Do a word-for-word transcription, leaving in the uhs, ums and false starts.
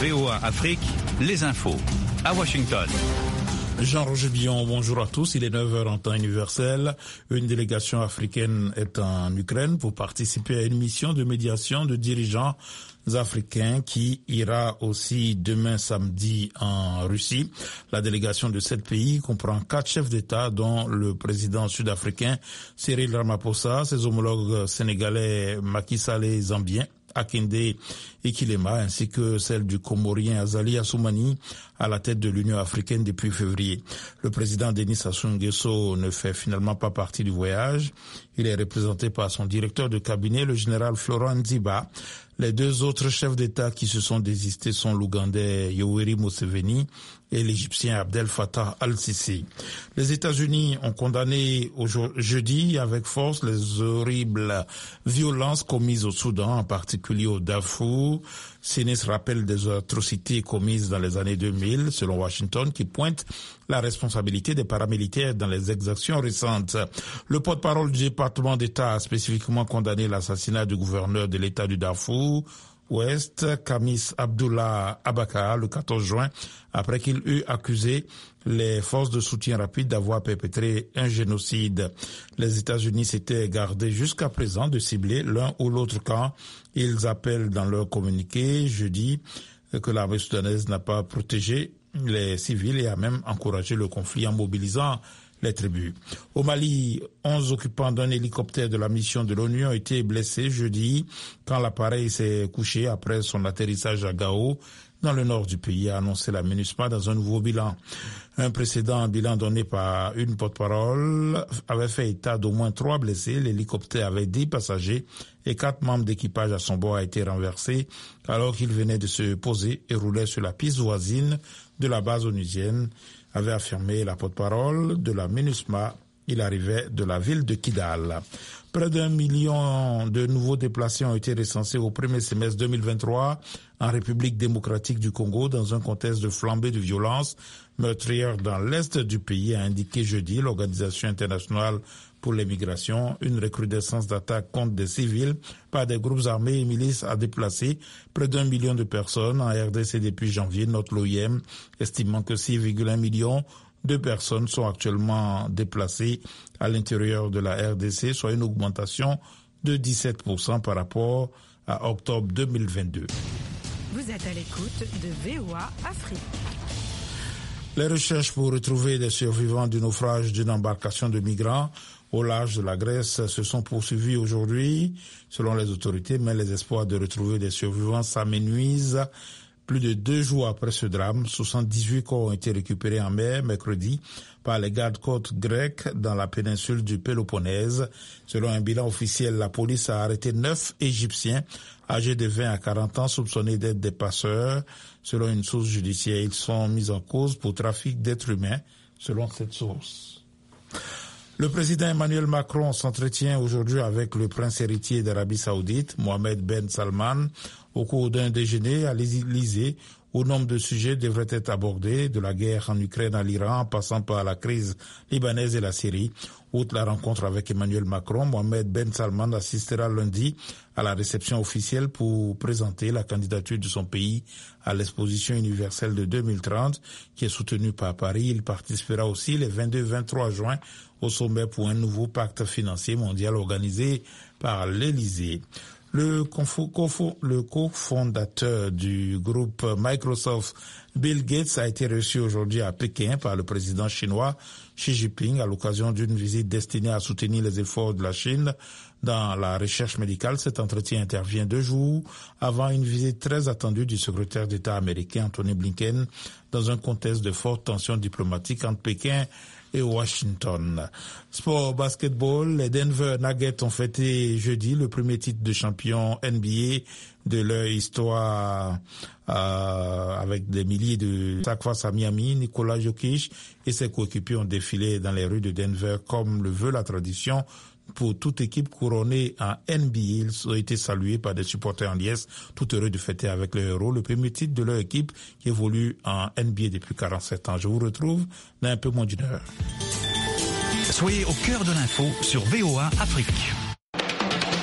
V O A Afrique, les infos. À Washington. Jean-Roger Billon, bonjour à tous. Il est neuf heures en temps universel. Une délégation africaine est en Ukraine pour participer à une mission de médiation de dirigeants africains qui ira aussi demain samedi en Russie. La délégation de sept pays comprend quatre chefs d'État, dont le président sud-africain Cyril Ramaphosa, ses homologues sénégalais Macky Sall et zambien Akinde Ikilema, ainsi que celle du Comorien Azali Assoumani à la tête de l'Union africaine depuis février. Le président Denis Sassou Nguesso ne fait finalement pas partie du voyage. Il est représenté par son directeur de cabinet, le général Florent Nziba. Les deux autres chefs d'État qui se sont désistés sont l'Ougandais Yoweri Museveni et l'Égyptien Abdel Fattah al-Sisi. Les États-Unis ont condamné jeudi avec force les horribles violences commises au Soudan, en particulier au Darfour. Sinistre rappel des atrocités commises dans les années deux mille, selon Washington, qui pointe la responsabilité des paramilitaires dans les exactions récentes. Le porte-parole du département d'État a spécifiquement condamné l'assassinat du gouverneur de l'État du Darfour Ouest, Kamis Abdullah Abaka, le quatorze juin, après qu'il eut accusé les forces de soutien rapide d'avoir perpétré un génocide. Les États-Unis s'étaient gardés jusqu'à présent de cibler l'un ou l'autre camp. Ils appellent dans leur communiqué jeudi que l'armée soudanaise n'a pas protégé les civils et a même encouragé le conflit en mobilisant les tribus. Au Mali, onze occupants d'un hélicoptère de la mission de l'ONU ont été blessés jeudi quand l'appareil s'est couché après son atterrissage à Gao, dans le nord du pays, a annoncé la MINUSMA dans un nouveau bilan. Un précédent bilan donné par une porte-parole avait fait état d'au moins trois blessés. L'hélicoptère avait dix passagers et quatre membres d'équipage à son bord a été renversé alors qu'il venait de se poser et roulait sur la piste voisine de la base onusienne, avait affirmé la porte-parole de la MINUSMA. Il arrivait de la ville de Kidal. Près d'un million de nouveaux déplacés ont été recensés au premier semestre deux mille vingt-trois en République démocratique du Congo dans un contexte de flambée de violence meurtrière dans l'est du pays, a indiqué jeudi l'Organisation internationale pour les migrations. Une recrudescence d'attaques contre des civils par des groupes armés et milices a déplacé près d'un million de personnes en R D C depuis janvier, note l'O I M, estimant que six virgule un millions de personnes sont actuellement déplacées à l'intérieur de la R D C, soit une augmentation de dix-sept pour cent par rapport à octobre deux mille vingt-deux. Vous êtes à l'écoute de V O A Afrique. Les recherches pour retrouver des survivants du naufrage d'une embarcation de migrants au large de la Grèce se sont poursuivies aujourd'hui, selon les autorités, mais les espoirs de retrouver des survivants s'amenuisent. Plus de deux jours après ce drame, soixante-dix-huit corps ont été récupérés en mer mercredi par les gardes-côtes grecs dans la péninsule du Péloponnèse. Selon un bilan officiel, la police a arrêté neuf Égyptiens âgés de vingt à quarante ans soupçonnés d'être des passeurs. Selon une source judiciaire, ils sont mis en cause pour trafic d'êtres humains, selon cette source. Le président Emmanuel Macron s'entretient aujourd'hui avec le prince héritier d'Arabie Saoudite, Mohamed Ben Salman, au cours d'un déjeuner à l'Élysée où nombre de sujets devraient être abordés, de la guerre en Ukraine à l'Iran, en passant par la crise libanaise et la Syrie. Outre la rencontre avec Emmanuel Macron, Mohamed Ben Salman assistera lundi à la réception officielle pour présenter la candidature de son pays à l'exposition universelle de deux mille trente, qui est soutenue par Paris. Il participera aussi les vingt-deux et vingt-trois juin au sommet pour un nouveau pacte financier mondial organisé par l'Élysée. Le, le cofondateur du groupe Microsoft, Bill Gates, a été reçu aujourd'hui à Pékin par le président chinois Xi Jinping à l'occasion d'une visite destinée à soutenir les efforts de la Chine dans la recherche médicale. Cet entretien intervient deux jours avant une visite très attendue du secrétaire d'État américain Anthony Blinken dans un contexte de forte tension diplomatique entre Pékin et Washington. Sport basketball, les Denver Nuggets ont fêté jeudi le premier titre de champion N B A de leur histoire euh, avec des milliers de sacs face à Miami. Nikola Jokic et ses coéquipiers ont défilé dans les rues de Denver comme le veut la tradition. Pour toute équipe couronnée en N B A, ils ont été salués par des supporters en liesse, tout heureux de fêter avec le héros le premier titre de leur équipe qui évolue en N B A depuis quarante-sept ans. Je vous retrouve dans un peu moins d'une heure. Soyez au cœur de l'info sur V O A Afrique.